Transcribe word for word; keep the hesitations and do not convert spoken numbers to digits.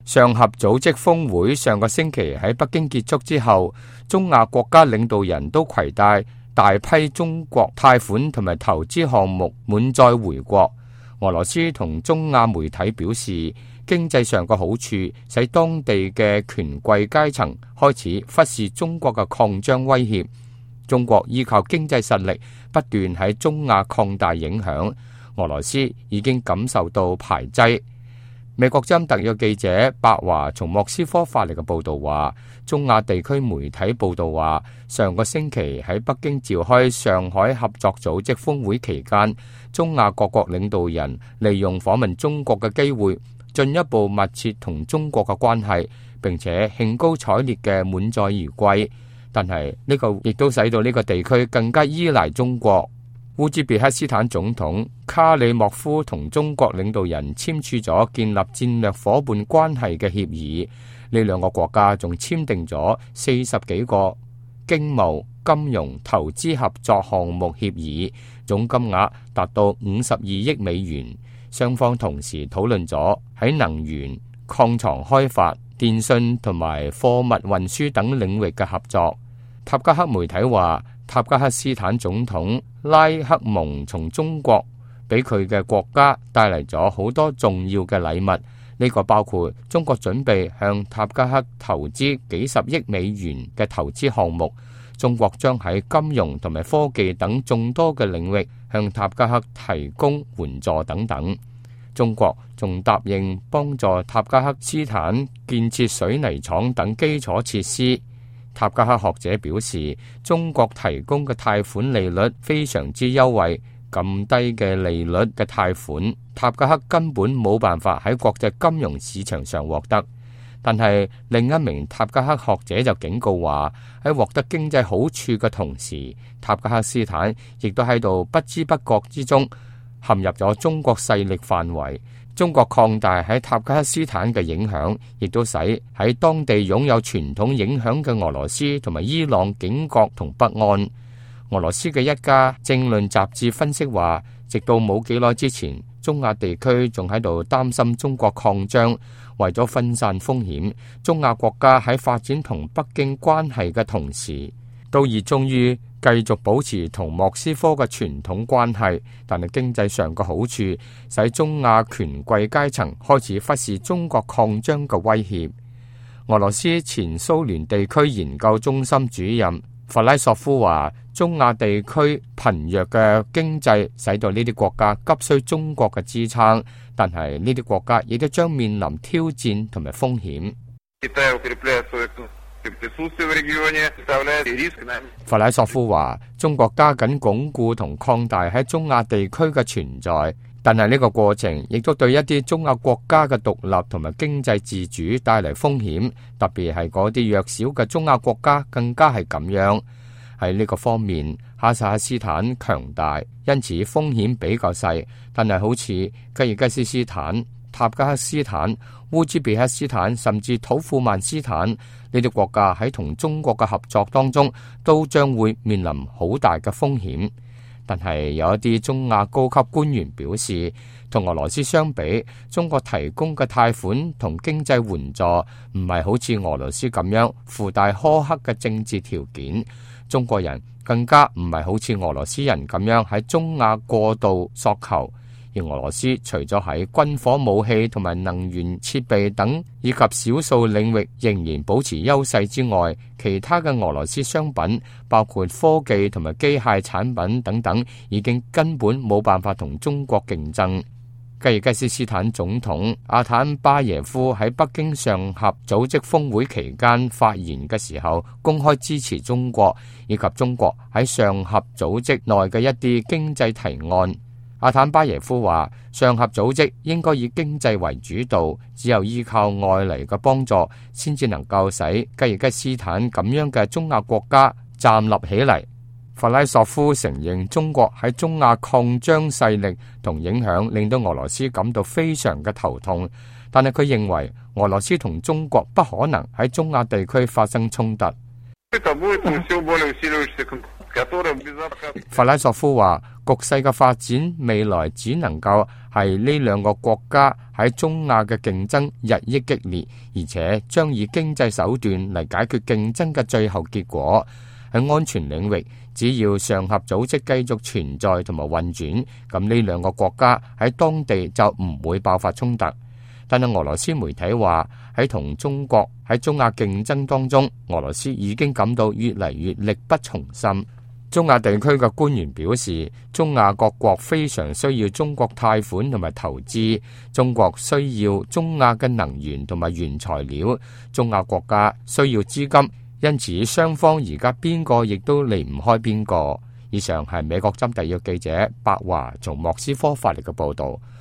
上合組織峰會上個星期喺北京結束之後，中亞國家領導人都攜帶大批中國貸款同埋投資項目滿載回國。俄羅斯同中亞媒體表示，經濟上嘅好處使當地嘅權貴階層開始忽視中國嘅擴張威脅。中國依靠經濟實力不斷喺中亞擴大影響，俄羅斯已經感受到排擠。美國之音特約記者白華從莫斯科發嚟嘅報道話，中亞地區媒體報道話，上個星期喺北京召開上海合作組織峰會期間，中亞各國領導人利用訪問中國嘅機會，進一步密切同中國嘅關係，並且興高采烈嘅滿載而歸。但係呢個亦都使到呢個地區更加依賴中國。烏茲別克斯坦總統卡里莫夫同中國領導人簽署咗建立戰略夥伴關係嘅協議，呢兩個國家仲簽訂咗四十幾個經貿、金融、投資合作項目協議，總金額達到五十二億美元。雙方同時討論咗喺能源、礦藏開發、電信同埋貨物運輸等領域嘅合作。塔吉克媒體話，塔吉克斯坦總統拉克蒙從中國俾佢嘅國家帶嚟咗好多重要嘅禮物，呢個包括中國準備向塔吉克投資幾十億美元嘅投資項目，中國將喺金融同埋科技等眾多嘅領域向塔吉克提供援助等等。中國仲答應幫助塔吉克斯坦建設水泥廠等基礎設施。塔吉克學者表示，中國提供嘅貸款利率非常之優惠，咁低嘅利率嘅貸款，塔吉克根本冇辦法喺國際金融市場上獲得。但係另一名塔吉克學者就警告話，喺獲得經濟好處嘅同時，塔吉克斯坦亦都喺度不知不覺之中陷入咗中國勢力範圍。中國擴大喺塔吉克斯坦嘅影響，亦都使喺當地擁有傳統影響嘅俄羅斯同埋伊朗警覺同不安。俄羅斯嘅一家政論雜誌分析話，直到冇幾耐之前，中亞地區仲喺度擔心中國擴張，為咗分散風險，中亞國家喺發展同北京關係嘅同時，都熱衷於繼續保持同莫斯科嘅傳統關係，但係經濟上嘅好處使中亞權貴階層開始忽視中國擴張嘅威脅。俄羅斯前蘇聯地區研究中心主任弗拉索夫話，中亞地區貧弱嘅經濟使到呢啲國家急需中國嘅支撐，但係呢啲國家亦都將面臨挑戰同埋風險。弗拉索夫話，中國加緊鞏固同擴大喺中亞地區嘅存在，但係呢個過程亦都對一啲中亞國家嘅獨立同埋經濟自主帶嚟風險，特別係嗰啲弱小嘅中亞國家更加係咁樣。喺呢個方面，哈薩克斯坦強大，因此風險比較細，但係好似吉爾吉斯斯坦、塔吉克斯坦、烏茲別克斯坦甚至土庫曼斯坦呢啲國家喺同中國嘅合作當中，都將會面臨好大嘅風險。但係有一啲中亞高級官員表示，同俄羅斯相比，中國提供嘅貸款同經濟援助唔係好似俄羅斯咁樣附帶苛刻嘅政治條件。中國人更加唔係好似俄羅斯人咁樣喺中亞過度索求。而俄羅斯除咗喺軍火武器同埋能源設備等以及少數領域仍然保持優勢之外，其他嘅俄羅斯商品，包括科技同埋機械產品等等，已經根本冇辦法同中國競爭。吉爾吉斯斯坦總統阿坦巴耶夫喺北京上合組織峰會期間發言嘅時候，公開支持中國以及中國喺上合組織內嘅一啲經濟提案。阿坦巴耶夫話，上合組織應該以經濟為主導，只有依靠外嚟嘅幫助，先至能夠使吉爾吉斯坦咁樣嘅中亞國家站立起嚟。弗拉索夫承認中國喺中亞擴張勢力同影響令到俄羅斯感到非常嘅頭痛，但係佢認為俄羅斯同中國不可能喺中亞地區發生衝突。 法拉索夫話，局勢嘅發展未來只能夠係呢兩個國家喺中亞嘅競爭日益激烈，而且將以經濟手段嚟解決競爭嘅最後結果。喺安全領域，只要上合組織繼續存在同埋運轉，咁呢兩個國家喺當地就唔會爆發衝突。但係俄羅斯媒體話，喺同中國喺中亞競爭當中，俄羅斯已經感到越嚟越力不從心。中亞地區嘅官員表示，中亞各國非常需要中國貸款同埋投資，中國需要中亞嘅能源同埋原材料，中亞國家需要資金，因此雙方而家邊個亦都離唔開邊個。以上係美國針特約記者白華從莫斯科發嚟嘅報道。